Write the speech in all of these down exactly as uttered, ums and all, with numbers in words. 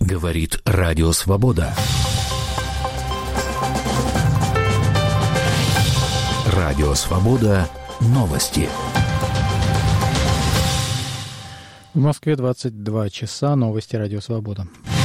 Говорит Радио Свобода. Радио Свобода. Новости. В Москве двадцать два часа. Новости Радио Свобода.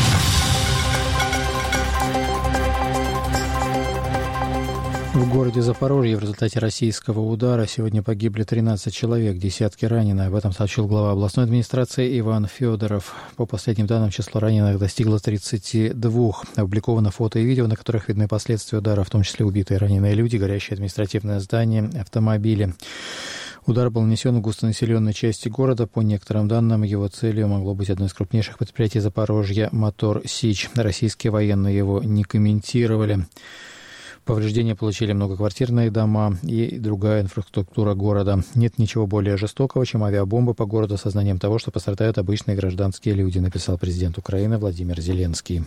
В городе Запорожье в результате российского удара сегодня погибли тринадцать человек, десятки ранены. Об этом сообщил глава областной администрации Иван Федоров. По последним данным, число раненых достигло тридцати двух. Опубликовано фото и видео, на которых видны последствия удара, в том числе убитые и раненые люди, горящие административное здание, автомобили. Удар был нанесен в густонаселенной части города. По некоторым данным, его целью могло быть одно из крупнейших предприятий Запорожья «Мотор Сич». Российские военные его не комментировали. Повреждения получили многоквартирные дома и другая инфраструктура города. Нет ничего более жестокого, чем авиабомбы по городу с сознанием того, что пострадают обычные гражданские люди, написал президент Украины Владимир Зеленский.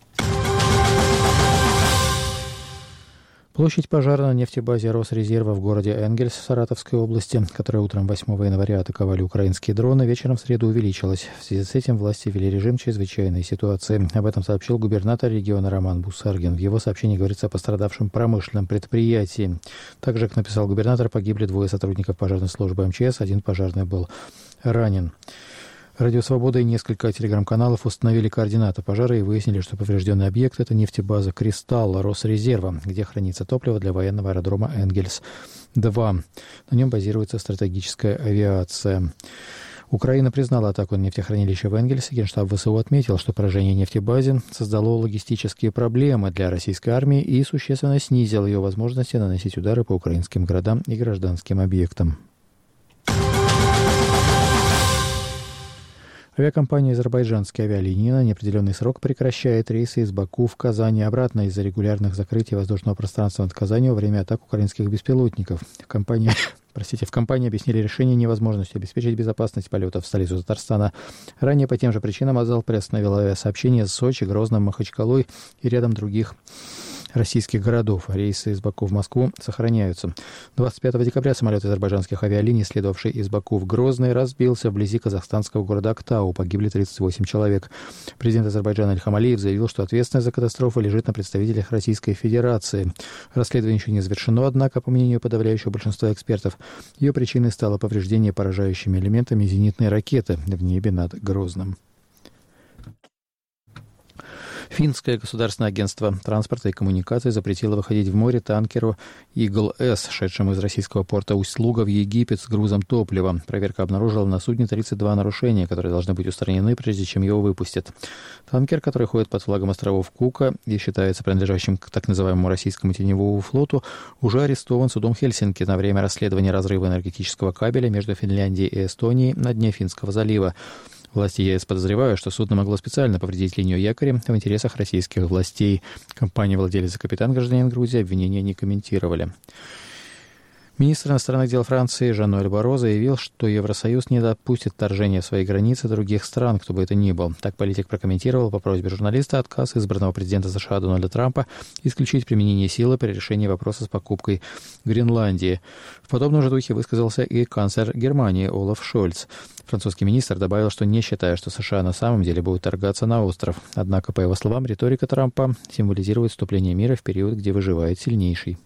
Площадь пожара на нефтебазе Росрезерва в городе Энгельс в Саратовской области, которая утром восьмого января атаковали украинские дроны, вечером в среду увеличилась. В связи с этим власти ввели режим чрезвычайной ситуации. Об этом сообщил губернатор региона Роман Бусаргин. В его сообщении говорится о пострадавшем промышленном предприятии. Также, как написал губернатор, погибли двое сотрудников пожарной службы эм че эс, один пожарный был ранен. Радио «Свобода» и несколько телеграм-каналов установили координаты пожара и выяснили, что поврежденный объект – это нефтебаза «Кристалл» Росрезерва, где хранится топливо для военного аэродрома Энгельс-два. На нем базируется стратегическая авиация. Украина признала атаку на нефтехранилище в Энгельсе. Генштаб ВСУ отметил, что поражение нефтебазы создало логистические проблемы для российской армии и существенно снизило ее возможности наносить удары по украинским городам и гражданским объектам. Авиакомпания «Азербайджанские авиалинии» на неопределенный срок прекращает рейсы из Баку в Казань и обратно из-за регулярных закрытий воздушного пространства над Казанью во время атак украинских беспилотников. В компании, простите, в компании объяснили решение невозможностью обеспечить безопасность полетов в столицу Татарстана. Ранее по тем же причинам Азал приостановил авиасообщение с Сочи, Грозным, Махачкалой и рядом других российских городов. Рейсы из Баку в Москву сохраняются. двадцать пятого декабря самолет азербайджанских авиалиний, следовавший из Баку в Грозный, разбился вблизи казахстанского города Актау. Погибли тридцать восемь человек. Президент Азербайджана Ильхам Алиев заявил, что ответственность за катастрофу лежит на представителях Российской Федерации. Расследование еще не завершено, однако, по мнению подавляющего большинства экспертов, ее причиной стало повреждение поражающими элементами зенитной ракеты в небе над Грозным. Финское государственное агентство транспорта и коммуникаций запретило выходить в море танкеру «Игл-С», шедшему из российского порта Усть-Луга в Египет с грузом топлива. Проверка обнаружила на судне тридцать два нарушения, которые должны быть устранены, прежде чем его выпустят. Танкер, который ходит под флагом островов Кука и считается принадлежащим к так называемому российскому теневому флоту, уже арестован судом Хельсинки на время расследования разрыва энергетического кабеля между Финляндией и Эстонией на дне Финского залива. Власти ЕС подозревают, что судно могло специально повредить линию якоря в интересах российских властей. Компания «Владелец и капитан», гражданин Грузии, обвинения не комментировали. Министр иностранных дел Франции Жан-Ноэль Барро заявил, что Евросоюз не допустит вторжения в свои границы других стран, кто бы это ни был. Так политик прокомментировал по просьбе журналиста отказ избранного президента США Дональда Трампа исключить применение силы при решении вопроса с покупкой Гренландии. В подобном же духе высказался и канцлер Германии Олаф Шольц. Французский министр добавил, что не считает, что США на самом деле будут торгаться на остров. Однако, по его словам, риторика Трампа символизирует вступление мира в период, где выживает сильнейший.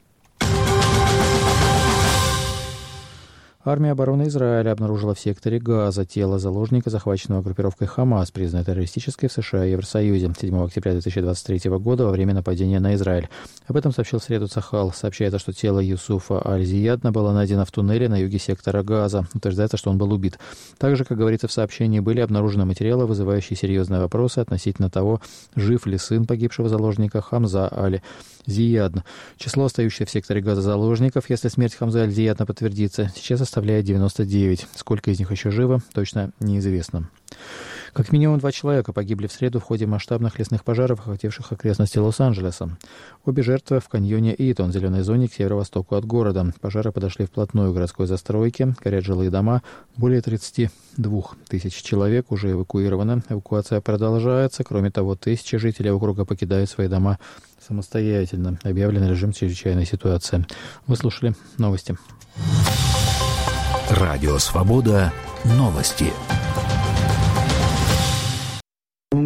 Армия обороны Израиля обнаружила в секторе Газа тело заложника, захваченного группировкой «Хамас», признанной террористической в США и Евросоюзе, седьмого октября две тысячи двадцать третьего года во время нападения на Израиль. Об этом сообщил в среду Цахал. Сообщается, что тело Юсуфа Аль-Зиядна было найдено в туннеле на юге сектора Газа. Утверждается, что он был убит. Также, как говорится в сообщении, были обнаружены материалы, вызывающие серьезные вопросы относительно того, жив ли сын погибшего заложника Хамза Аль-Зиядна. Число остающихся в секторе Газа заложников, если смерть Хамзы Аль-Зиядна подтвердится, сейчас составляет девяносто девять. Сколько из них еще живо, точно неизвестно. Как минимум два человека погибли в среду в ходе масштабных лесных пожаров, охвативших окрестности Лос-Анджелеса. Обе жертвы в каньоне Итон, зеленой зоне к северо-востоку от города. Пожары подошли вплотную к городской застройке, горят жилые дома. Более тридцати двух тысяч человек уже эвакуировано. Эвакуация продолжается. Кроме того, тысячи жителей округа покидают свои дома самостоятельно. Объявлен режим чрезвычайной ситуации. Вы слушали новости. Радио «Свобода». Новости.